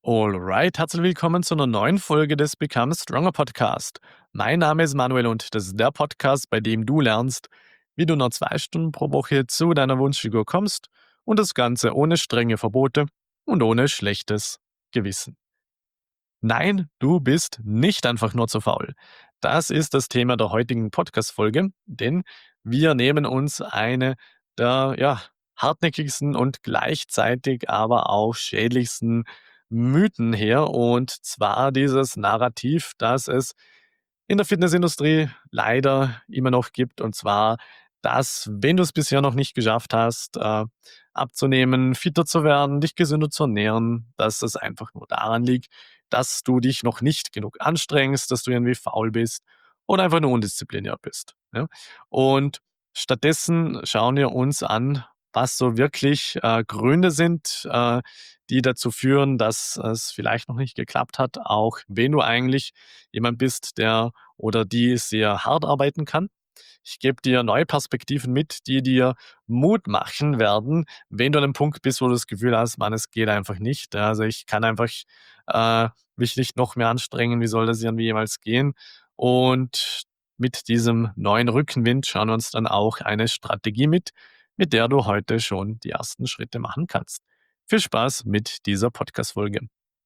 Alright, herzlich willkommen zu einer neuen Folge des Become Stronger Podcast. Mein Name ist Manuel und das ist der Podcast, bei dem du lernst, wie du nur 2 Stunden pro Woche zu deiner Wunschfigur kommst und das Ganze ohne strenge Verbote und ohne schlechtes Gewissen. Nein, du bist nicht einfach nur zu faul. Das ist das Thema der heutigen Podcast-Folge, denn wir nehmen uns eine der hartnäckigsten und gleichzeitig aber auch schädlichsten Mythen her, und zwar dieses Narrativ, das es in der Fitnessindustrie leider immer noch gibt, und zwar, dass, wenn du es bisher noch nicht geschafft hast, abzunehmen, fitter zu werden, dich gesünder zu ernähren, dass es einfach nur daran liegt, dass du dich noch nicht genug anstrengst, dass du irgendwie faul bist oder einfach nur undiszipliniert bist, ja? Und stattdessen schauen wir uns an, was so wirklich, Gründe sind, die dazu führen, dass es vielleicht noch nicht geklappt hat, auch wenn du eigentlich jemand bist, der oder die sehr hart arbeiten kann. Ich gebe dir neue Perspektiven mit, die dir Mut machen werden, wenn du an 'nem Punkt bist, wo du das Gefühl hast: „Mann, es geht einfach nicht. Ja, also, ich kann einfach, mich nicht noch mehr anstrengen. Wie soll das irgendwie jemals gehen?“ Und mit diesem neuen Rückenwind schauen wir uns dann auch eine Strategie mit der du heute schon die ersten Schritte machen kannst. Viel Spaß mit dieser Podcast-Folge.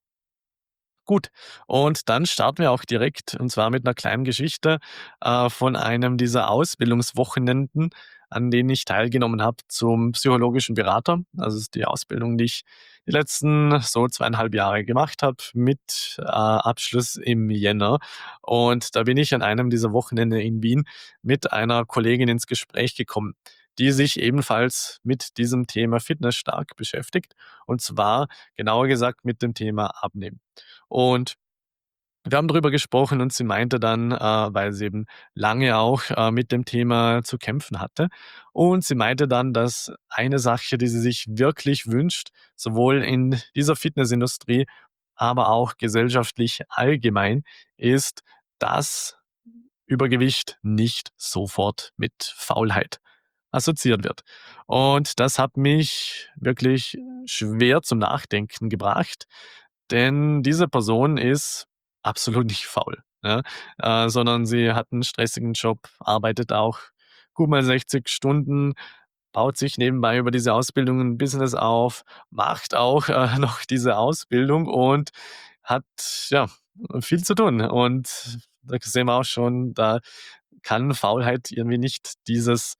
Gut, und dann starten wir auch direkt, und zwar mit einer kleinen Geschichte, von einem dieser Ausbildungswochenenden, an denen ich teilgenommen habe zum psychologischen Berater. Also, es ist die Ausbildung, die ich die letzten so 2,5 Jahre gemacht habe mit, Abschluss im Jänner. Und da bin ich an einem dieser Wochenende in Wien mit einer Kollegin ins Gespräch gekommen, die sich ebenfalls mit diesem Thema Fitness stark beschäftigt, und zwar genauer gesagt mit dem Thema Abnehmen. Und wir haben drüber gesprochen und sie meinte dann, weil sie eben lange auch, mit dem Thema zu kämpfen hatte, und sie meinte dann, dass eine Sache, die sie sich wirklich wünscht, sowohl in dieser Fitnessindustrie, aber auch gesellschaftlich allgemein, ist, dass Übergewicht nicht sofort mit Faulheit assoziiert wird. Und das hat mich wirklich schwer zum Nachdenken gebracht, denn diese Person ist absolut nicht faul, ja, sondern sie hat 'n stressigen Job, arbeitet auch gut mal 60 Stunden, baut sich nebenbei über diese Ausbildung 'n Business auf, macht auch, noch diese Ausbildung und hat, ja, viel zu tun. Und da sehen wir auch schon, da kann Faulheit irgendwie nicht dieses,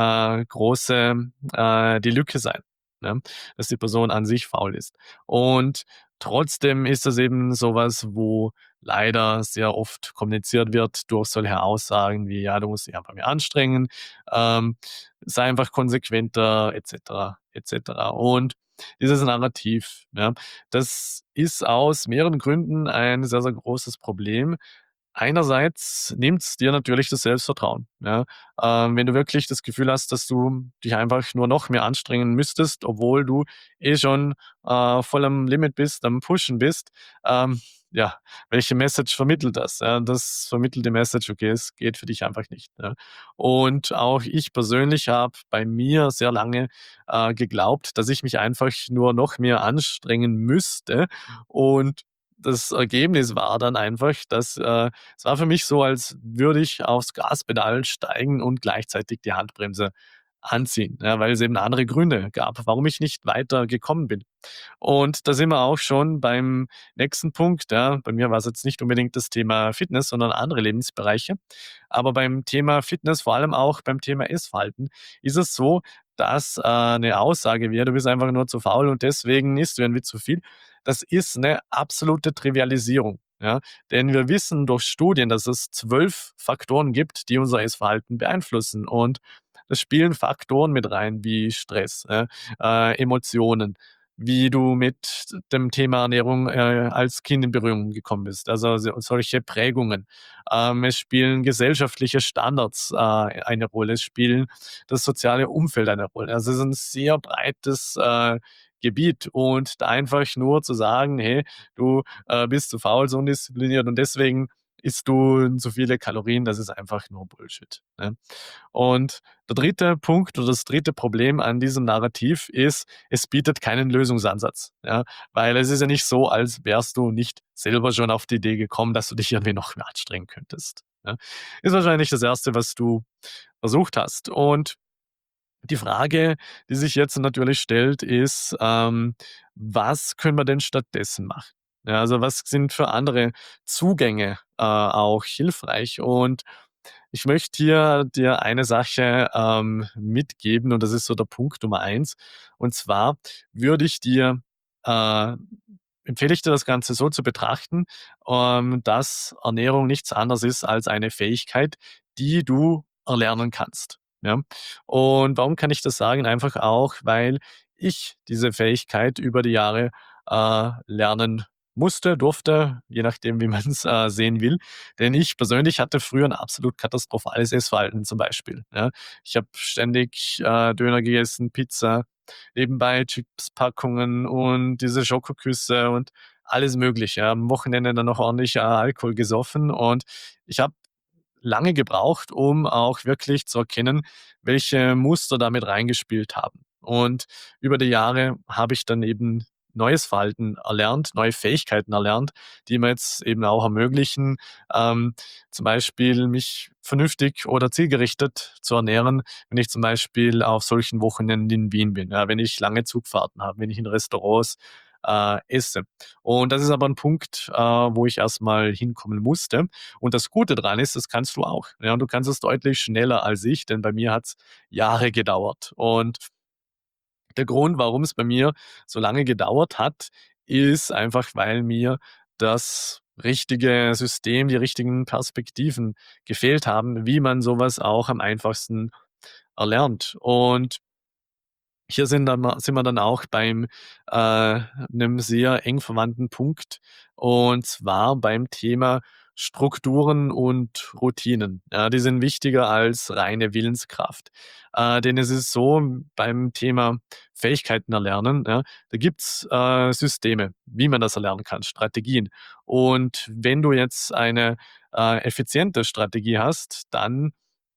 große die Lücke sein, ne, dass die Person an sich faul ist. Und trotzdem ist das eben so was, wo leider sehr oft kommuniziert wird durch solche Aussagen wie: „Ja, du musst dich einfach mehr anstrengen, ähm, sei einfach konsequenter“, et cetera, et cetera. Und dieses Narrativ, ja, das ist aus mehreren Gründen ein sehr, sehr großes Problem. Einerseits nimmt's dir natürlich das Selbstvertrauen, ja. Wenn du wirklich das Gefühl hast, dass du dich einfach nur noch mehr anstrengen müsstest, obwohl du schon, voll am Limit bist, am Pushen bist, ja, welche Message vermittelt das? Ja, das vermittelt die Message: „Okay, es geht für dich einfach nicht“, ja. Und auch ich persönlich habe bei mir sehr lange, geglaubt, dass ich mich einfach nur noch mehr anstrengen müsste, und das Ergebnis war dann einfach, dass, es war für mich so, als würde ich aufs Gaspedal steigen und gleichzeitig die Handbremse anziehen, ja, weil es eben andere Gründe gab, warum ich nicht weiter gekommen bin. Und da sind wir auch schon beim nächsten Punkt, ja. Bei mir war es jetzt nicht unbedingt das Thema Fitness, sondern andere Lebensbereiche. Aber beim Thema Fitness, vor allem auch beim Thema Essverhalten, ist es so, dass, 'ne Aussage wie: „Ja, du bist einfach nur zu faul und deswegen isst du irgendwie zu viel“, das ist eine absolute Trivialisierung, ja? Denn wir wissen durch Studien, dass es 12 Faktoren gibt, die unser Essverhalten beeinflussen. Und es spielen Faktoren mit rein wie Stress, Emotionen, wie du mit dem Thema Ernährung, als Kind in Berührung gekommen bist, also solche Prägungen. Es spielen gesellschaftliche Standards, eine Rolle, es spielen das soziale Umfeld eine Rolle. Also, es ist ein sehr breites, Gebiet, und da einfach nur zu sagen: „Hey, du, bist zu faul, so undiszipliniert und deswegen isst du so viele Kalorien, das ist einfach nur Bullshit, ne? Und der dritte Punkt oder das dritte Problem an diesem Narrativ ist, es bietet keinen Lösungsansatz, ja, weil es ist ja nicht so, als wärst du nicht selber schon auf die Idee gekommen, dass du dich irgendwie noch mehr anstrengen könntest, ja. Ist wahrscheinlich das Erste, was du versucht hast. Und die Frage, die sich jetzt natürlich stellt, ist, was können wir denn stattdessen machen? Ja, also was sind für andere Zugänge, auch hilfreich? Und ich möchte hier dir eine Sache, mitgeben und das ist so der Punkt Nummer eins. Und zwar würde ich dir äh, empfehle ich dir das Ganze so zu betrachten, dass Ernährung nichts anderes ist als eine Fähigkeit, die du erlernen kannst, ja? Und warum kann ich das sagen? Einfach auch, weil ich diese Fähigkeit über die Jahre, lernen musste, durfte, je nachdem, wie man's, sehen will. Denn ich persönlich hatte früher ein absolut katastrophales Essverhalten zum Beispiel, ja. Ich habe ständig, Döner gegessen, Pizza, nebenbei Chipspackungen und diese Schokoküsse und alles Mögliche. Am Wochenende dann noch ordentlich, Alkohol gesoffen und ich habe lange gebraucht, um auch wirklich zu erkennen, welche Muster damit reingespielt haben. Und über die Jahre habe ich dann eben neues Verhalten erlernt, neue Fähigkeiten erlernt, die mir jetzt eben auch ermöglichen, ähm, zum Beispiel mich vernünftig oder zielgerichtet zu ernähren, wenn ich zum Beispiel auf solchen Wochenenden in Wien bin, ja, wenn ich lange Zugfahrten habe, wenn ich in Restaurants, esse. Und das ist aber ein Punkt, wo ich erst mal hinkommen musste. Und das Gute dran ist, das kannst du auch. Ja, und du kannst es deutlich schneller als ich, denn bei mir hat's Jahre gedauert. Und der Grund, warum es bei mir so lange gedauert hat, ist einfach, weil mir das richtige System, die richtigen Perspektiven gefehlt haben, wie man sowas auch am einfachsten erlernt. Und hier sind wir dann auch beim 'nem sehr eng verwandten Punkt, und zwar beim Thema Strukturen und Routinen. Ja, die sind wichtiger als reine Willenskraft. Denn es ist so, beim Thema Fähigkeiten erlernen, ja, da gibt's, Systeme, wie man das erlernen kann, Strategien. Und wenn du jetzt eine, effiziente Strategie hast, dann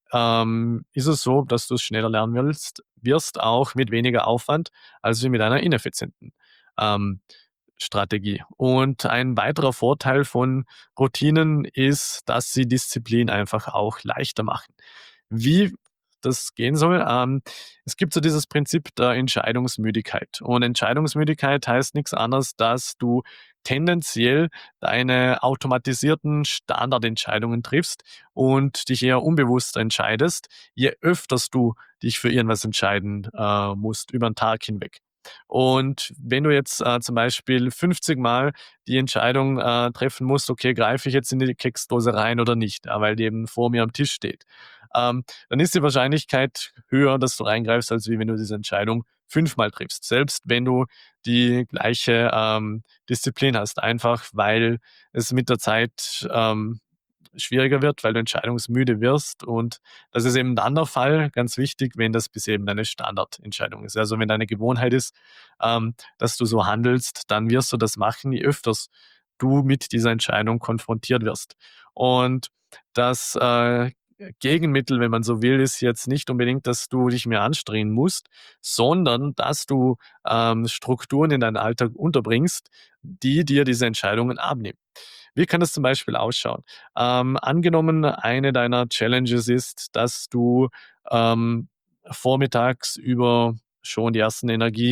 ist es so, dass du es schneller lernen wirst, auch mit weniger Aufwand, als wie mit einer ineffizienten, ähm, Strategie. Und ein weiterer Vorteil von Routinen ist, dass sie Disziplin einfach auch leichter machen. Wie das gehen soll? Es gibt so dieses Prinzip der Entscheidungsmüdigkeit. Und Entscheidungsmüdigkeit heißt nichts anderes, dass du tendenziell deine automatisierten Standardentscheidungen triffst und dich eher unbewusst entscheidest, je öfters du dich für irgendwas entscheiden, musst über 'n Tag hinweg. Und wenn du jetzt, zum Beispiel 50 Mal die Entscheidung, treffen musst: „Okay, greife ich jetzt in die Keksdose rein oder nicht?“, ja, weil die eben vor mir am Tisch steht, dann ist die Wahrscheinlichkeit höher, dass du reingreifst, als wie wenn du diese Entscheidung 5 Mal triffst, selbst wenn du die gleiche, Disziplin hast, einfach weil es mit der Zeit, schwieriger wird, weil du entscheidungsmüde wirst. Und das ist eben dann der Fall, ganz wichtig, wenn das bis eben deine Standardentscheidung ist. Also wenn deine Gewohnheit ist, dass du so handelst, dann wirst du das machen, je öfters du mit dieser Entscheidung konfrontiert wirst. Und das Gegenmittel, wenn man so will, ist jetzt nicht unbedingt, dass du dich mehr anstrengen musst, sondern dass du Strukturen in deinen Alltag unterbringst, die dir diese Entscheidungen abnehmen. Wie kann das zum Beispiel ausschauen? Angenommen, eine deiner Challenges ist, dass du ähm, vormittags über schon die ersten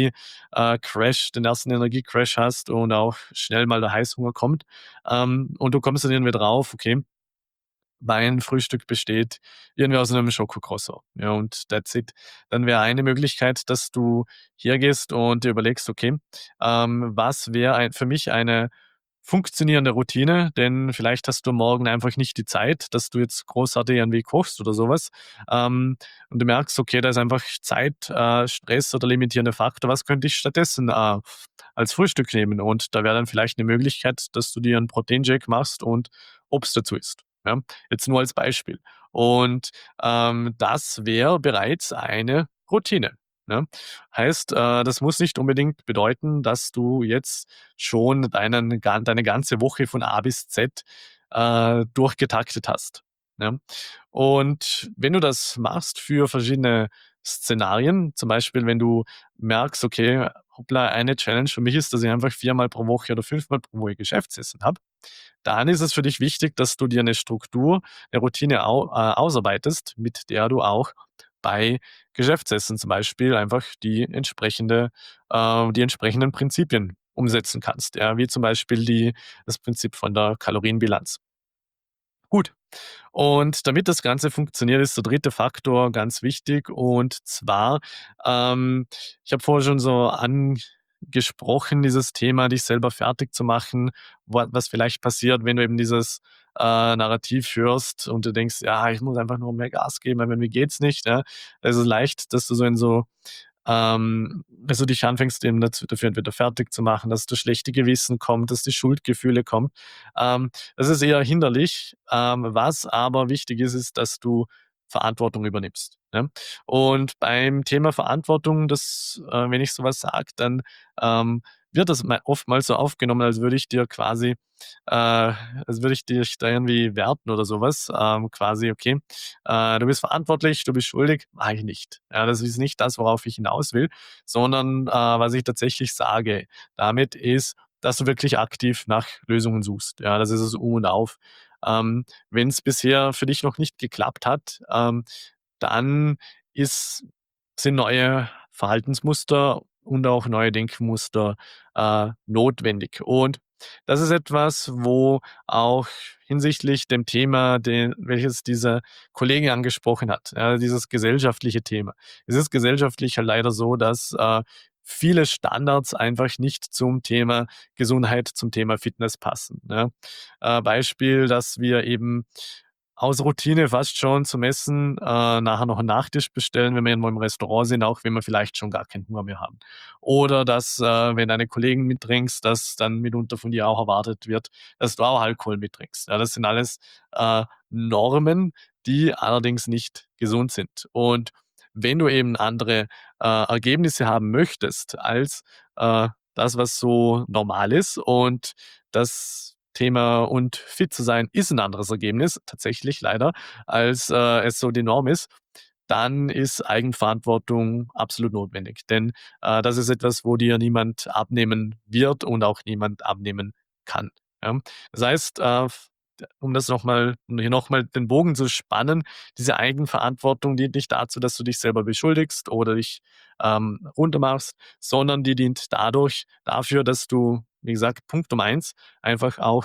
den ersten Energiecrash hast und auch schnell mal der Heißhunger kommt. Und du kommst dann irgendwie drauf, okay, mein Frühstück besteht irgendwie aus einem Schokocroissant, ja, und that's it. Dann wäre eine Möglichkeit, dass du hergehst und dir überlegst: „Okay, was wäre für mich eine funktionierende Routine?“ Denn vielleicht hast du morgen einfach nicht die Zeit, dass du jetzt großartig irgendwie kochst oder sowas, und du merkst: „Okay, da ist einfach Zeit, Stress oder limitierender Faktor. Was könnte ich stattdessen, als Frühstück nehmen?“ Und da wäre dann vielleicht eine Möglichkeit, dass du dir 'n Proteinshake machst und Obst dazu isst, ja? Jetzt nur als Beispiel. Und, das wäre bereits eine Routine, ne? Heißt, das muss nicht unbedingt bedeuten, dass du jetzt schon deine ganze Woche von A bis Z durchgetaktet hast, ja? Und wenn du das machst für verschiedene Szenarien, zum Beispiel, wenn du merkst: „Okay, hoppla, eine Challenge für mich ist, dass ich einfach viermal pro Woche oder fünfmal pro Woche Geschäftsessen habe“, dann ist es für dich wichtig, dass du dir eine Struktur, eine Routine ausarbeitest, mit der du auch bei Geschäftsessen zum Beispiel einfach die entsprechenden Prinzipien umsetzen kannst, ja, wie zum Beispiel das Prinzip von der Kalorienbilanz. Gut, und damit das Ganze funktioniert, ist der dritte Faktor ganz wichtig, und zwar, ich habe vorher schon so angesprochen, dieses Thema, dich selber fertig zu machen, was vielleicht passiert, wenn du eben dieses, Narrativ hörst und du denkst: „Ja, ich muss einfach nur mehr Gas geben, weil bei mir geht's nicht“, ja? Es ist leicht, dass du so in so dass du dich anfängst, eben dafür entweder fertig zu machen, dass das schlechte Gewissen kommt, dass die Schuldgefühle kommen. Das ist eher hinderlich. Was aber wichtig ist, ist, dass du Verantwortung übernimmst, ne? Und beim Thema Verantwortung, wenn ich so was sage, dann, wird das oftmals so aufgenommen, als würde ich dich da irgendwie werten oder sowas. Quasi, okay, du bist verantwortlich, du bist schuldig. Mache ich nicht. Ja, das ist nicht das, worauf ich hinaus will, sondern, was ich tatsächlich sage damit ist, dass du wirklich aktiv nach Lösungen suchst. Ja, das ist das Um und Auf. Wenn es bisher für dich noch nicht geklappt hat, dann ist sind neue Verhaltensmuster und auch neue Denkmuster, notwendig. Und das ist etwas, wo auch hinsichtlich dem Thema, welches dieser Kollege angesprochen hat, ja, dieses gesellschaftliche Thema. Es ist gesellschaftlich halt leider so, dass, viele Standards einfach nicht zum Thema Gesundheit, zum Thema Fitness passen, ne? Beispiel, dass wir eben aus Routine fast schon zum Essen, nachher noch 'n Nachtisch bestellen, wenn wir irgendwo im Restaurant sind, auch wenn wir vielleicht schon gar keinen Hunger mehr haben. Oder dass, wenn deine Kollegen mittrinkst, dass dann mitunter von dir auch erwartet wird, dass du auch Alkohol mittrinkst. Ja, das sind alles, Normen, die allerdings nicht gesund sind. Und wenn du eben andere, Ergebnisse haben möchtest als, das, was so normal ist, und das Thema und fit zu sein ist 'n anderes Ergebnis, tatsächlich leider, als, es so die Norm ist, dann ist Eigenverantwortung absolut notwendig. Denn, das ist etwas, wo dir niemand abnehmen wird und auch niemand abnehmen kann, ja? Das heißt, um hier noch mal den Bogen zu spannen, diese Eigenverantwortung dient nicht dazu, dass du dich selber beschuldigst oder dich, runtermachst, sondern die dient dafür, dass du, wie gesagt, Punkt Nummer eins, einfach auch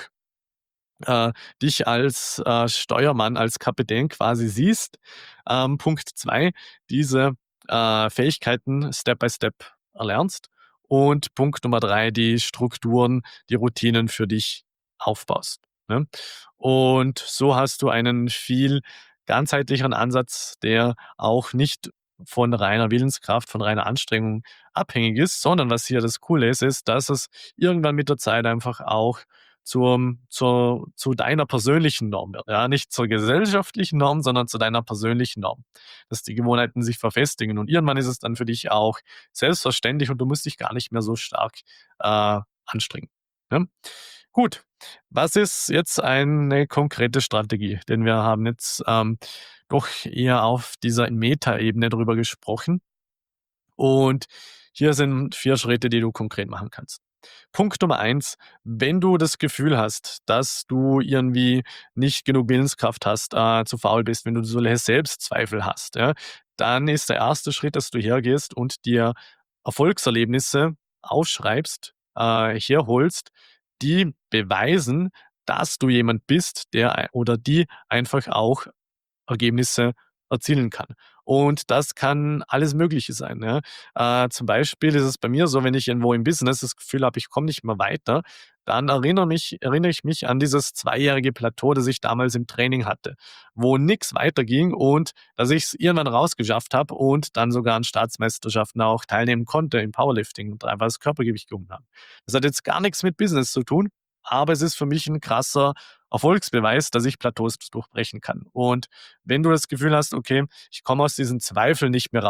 dich als, Steuermann, als Kapitän quasi siehst. Punkt 2, diese, Fähigkeiten Step by Step erlernst. Und Punkt Nummer 3, die Strukturen, die Routinen für dich aufbaust, ne? Und so hast du einen viel ganzheitlicheren Ansatz, der auch nicht von reiner Willenskraft, von reiner Anstrengung abhängig ist, sondern was hier das Coole ist, dass es irgendwann mit der Zeit einfach auch zu deiner persönlichen Norm wird, ja, nicht zur gesellschaftlichen Norm, sondern zu deiner persönlichen Norm, dass die Gewohnheiten sich verfestigen, und irgendwann ist es dann für dich auch selbstverständlich und du musst dich gar nicht mehr so stark, anstrengen, ne? Gut, was ist jetzt eine konkrete Strategie? Denn wir haben jetzt, doch eher auf dieser Metaebene drüber gesprochen, und hier sind 4 Schritte, die du konkret machen kannst. Punkt Nummer eins: Wenn du das Gefühl hast, dass du irgendwie nicht genug Willenskraft hast, zu faul bist, wenn du so Selbstzweifel hast, ja, dann ist der erste Schritt, dass du hergehst und dir Erfolgserlebnisse aufschreibst, herholst, die beweisen, dass du jemand bist, oder die einfach auch Ergebnisse erzielen kann. Und das kann alles Mögliche sein, ja. Zum Beispiel ist es bei mir so, wenn ich irgendwo im Business das Gefühl habe, ich komme nicht mehr weiter, dann erinnere ich mich an dieses zweijährige Plateau, das ich damals im Training hatte, wo nix weiterging und dass ich es irgendwann rausgeschafft habe und dann sogar an Staatsmeisterschaften auch teilnehmen konnte im Powerlifting und einfach das Körpergewicht gehoben habe. Das hat jetzt gar nichts mit Business zu tun, aber es ist für mich ein krasser Erfolgsbeweis, dass ich Plateaus durchbrechen kann. Und wenn du das Gefühl hast: „Okay, ich komme aus diesen Zweifeln nicht mehr raus“,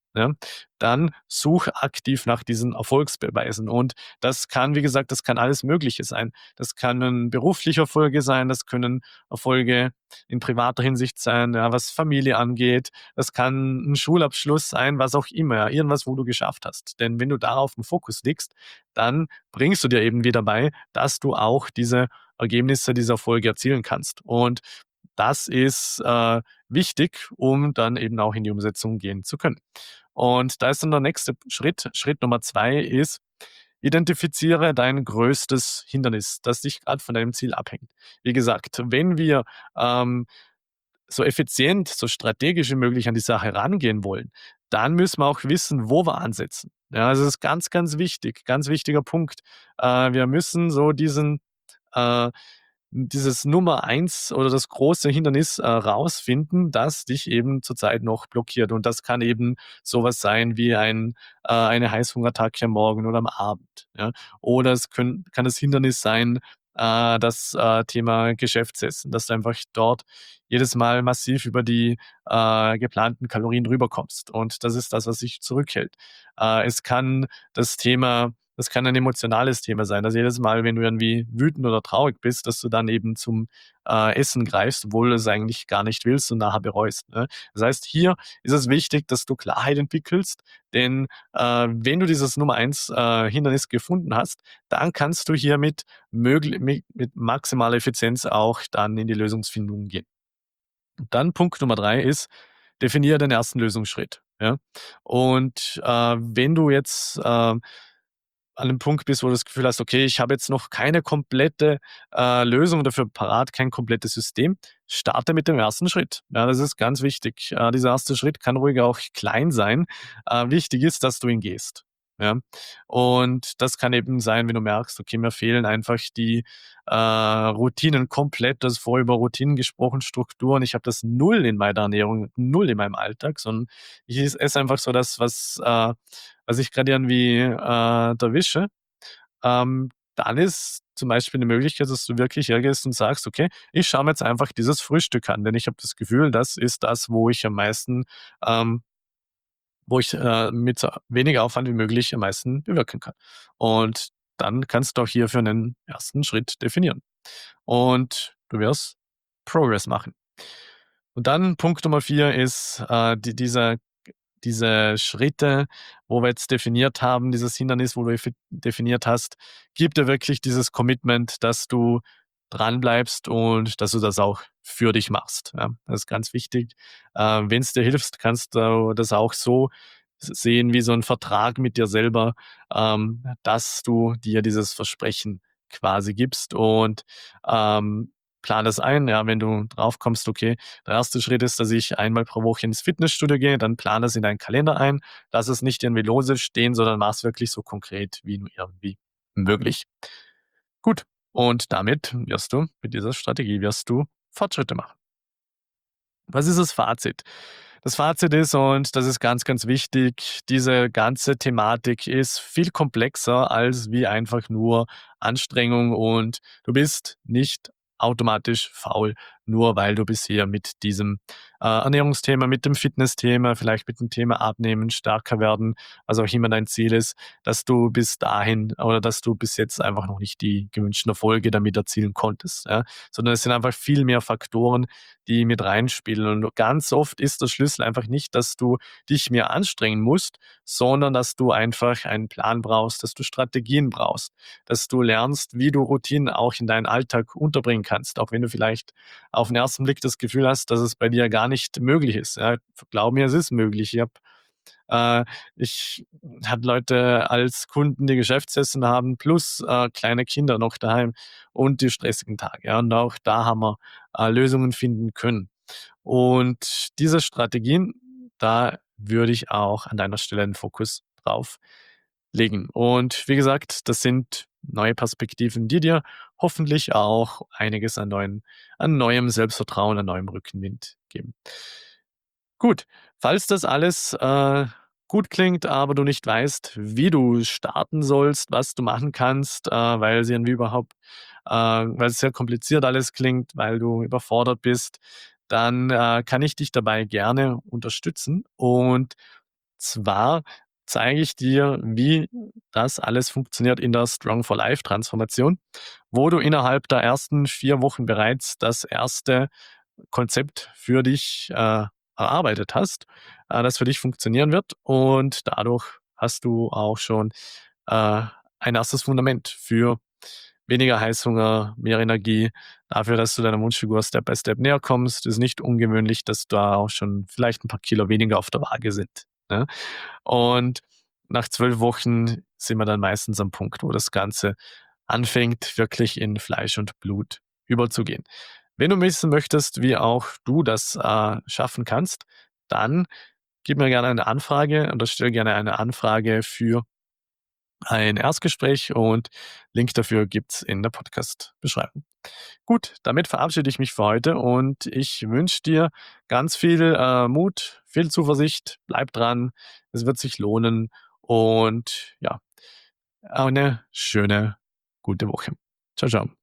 ja, dann such aktiv nach diesen Erfolgsbeweisen. Und das kann, wie gesagt, das kann alles Mögliche sein. Das kann berufliche Erfolge sein, das können Erfolge in privater Hinsicht sein, ja, was Familie angeht. Das kann ein Schulabschluss sein, was auch immer, ja, irgendwas, wo du geschafft hast. Denn wenn du darauf 'n Fokus legst, dann bringst du dir eben wieder bei, dass du auch diese Ergebnisse, diese Erfolge erzielen kannst. Und das ist wichtig, um dann eben auch in die Umsetzung gehen zu können. Und da ist dann der nächste Schritt. Schritt Nummer 2 ist, identifiziere dein größtes Hindernis, das dich gerade von deinem Ziel abhängt. Wie gesagt, wenn wir ähm, so effizient, so strategisch wie möglich an die Sache rangehen wollen, dann müssen wir auch wissen, wo wir ansetzen. Ja, also das ist ganz, ganz wichtig, ganz wichtiger Punkt. Wir müssen so äh, dieses Nummer eins oder das große Hindernis rausfinden, das dich eben zurzeit noch blockiert. Und das kann eben sowas sein wie eine Heißhungerattacke am Morgen oder am Abend. Ja? Oder kann das Hindernis sein, das Thema Geschäftsessen, dass du einfach dort jedes Mal massiv über die geplanten Kalorien rüberkommst. Und das ist das, was dich zurückhält. Es kann das kann ein emotionales Thema sein, dass jedes Mal, wenn du irgendwie wütend oder traurig bist, dass du dann eben zum Essen greifst, obwohl du es eigentlich gar nicht willst und nachher bereust. Ne? Das heißt, hier ist es wichtig, dass du Klarheit entwickelst, denn wenn du dieses Nummer eins Hindernis gefunden hast, dann kannst du hier mit maximaler Effizienz auch dann in die Lösungsfindung gehen. Und dann Punkt Nummer 3 ist, definiere den ersten Lösungsschritt. Ja? Und wenn du jetzt an 'nem Punkt bist, wo du das Gefühl hast: „Okay, ich habe jetzt noch keine komplette Lösung dafür parat, kein komplettes System“, starte mit dem ersten Schritt. Ja, das ist ganz wichtig. Dieser erste Schritt kann ruhig auch klein sein. Wichtig ist, dass du ihn gehst. Ja? Und das kann eben sein, wenn du merkst: „Okay, mir fehlen einfach die Routinen komplett.“ Du hast vorher über Routinen gesprochen, Strukturen. Ich habe das null in meiner Ernährung, null in meinem Alltag, sondern ich esse einfach so das, was ich grade irgendwie erwische, dann ist zum Beispiel 'ne Möglichkeit, dass du wirklich hergehst und sagst: „Okay, ich schaue mir jetzt einfach dieses Frühstück an, denn ich habe das Gefühl, das ist das, wo ich am meisten wo ich mit so weniger Aufwand wie möglich am meisten bewirken kann.“ Und dann kannst du auch hierfür 'nen ersten Schritt definieren. Und du wirst Progress machen. Und dann Punkt Nummer 4 ist diese Schritte, wo wir jetzt definiert haben, dieses Hindernis, wo du definiert hast, gib dir wirklich dieses Commitment, dass du dranbleibst und dass du das auch für dich machst. Ja, das ist ganz wichtig. Wenn es dir hilft, kannst du das auch so sehen wie so ein Vertrag mit dir selber, dass du dir dieses Versprechen quasi gibst und plan das ein. Ja, wenn du drauf kommst, okay, der erste Schritt ist, dass ich einmal pro Woche ins Fitnessstudio gehe, dann plane das in deinen Kalender ein. Lass es nicht irgendwie lose stehen, sondern mach es wirklich so konkret wie nur irgendwie möglich. Gut, und damit wirst du mit dieser Strategie wirst du Fortschritte machen. Was ist das Fazit? Das Fazit ist, und das ist ganz, ganz wichtig, diese ganze Thematik ist viel komplexer als wie einfach nur Anstrengung und du bist nicht automatisch faul, nur weil du bisher mit diesem Ernährungsthema, mit dem Fitnessthema, vielleicht mit dem Thema Abnehmen, stärker werden, was auch immer dein Ziel ist, dass du bis dahin oder dass du bis jetzt einfach noch nicht die gewünschten Erfolge damit erzielen konntest. Ja? Sondern es sind einfach viel mehr Faktoren, die mit reinspielen. Und ganz oft ist der Schlüssel einfach nicht, dass du dich mehr anstrengen musst, sondern dass du einfach einen Plan brauchst, dass du Strategien brauchst, dass du lernst, wie du Routinen auch in deinen Alltag unterbringen kannst, auch wenn du vielleicht auf den ersten Blick das Gefühl hast, dass es bei dir gar nicht möglich ist. Ja, glaub mir, es ist möglich. Ich habe Leute als Kunden, die Geschäftsessen haben, plus kleine Kinder noch daheim und die stressigen Tage. Ja, und auch da haben wir Lösungen finden können. Und diese Strategien, da würde ich auch an deiner Stelle 'n Fokus drauf legen. Und wie gesagt, das sind neue Perspektiven, die dir hoffentlich auch einiges an neuem Selbstvertrauen, an neuem Rückenwind geben. Gut, falls das alles gut klingt, aber du nicht weißt, wie du starten sollst, was du machen kannst, weil es sehr kompliziert alles klingt, weil du überfordert bist, dann kann ich dich dabei gerne unterstützen. Und Zwar zeige ich dir, wie das alles funktioniert in der Strong for Life Transformation, wo du innerhalb der ersten 4 Wochen bereits das erste Konzept für dich, erarbeitet hast, das für dich funktionieren wird, und dadurch hast du auch schon, äh, ein erstes Fundament für weniger Heißhunger, mehr Energie, dafür, dass du deiner Wunschfigur Step by Step näher kommst. Ist nicht ungewöhnlich, dass da auch schon vielleicht ein paar Kilo weniger auf der Waage sind, ne? Und nach 12 Wochen sind wir dann meistens am Punkt, wo das Ganze anfängt, wirklich in Fleisch und Blut überzugehen. Wenn du wissen möchtest, wie auch du das, schaffen kannst, dann gib mir gerne eine Anfrage oder stell gerne eine Anfrage für ein Erstgespräch, und Link dafür gibt's in der Podcast-Beschreibung. Gut, damit verabschiede ich mich für heute und ich wünsche dir ganz viel, Mut, viel Zuversicht, bleib dran, es wird sich lohnen, und ja, eine schöne, gute Woche. Ciao, ciao.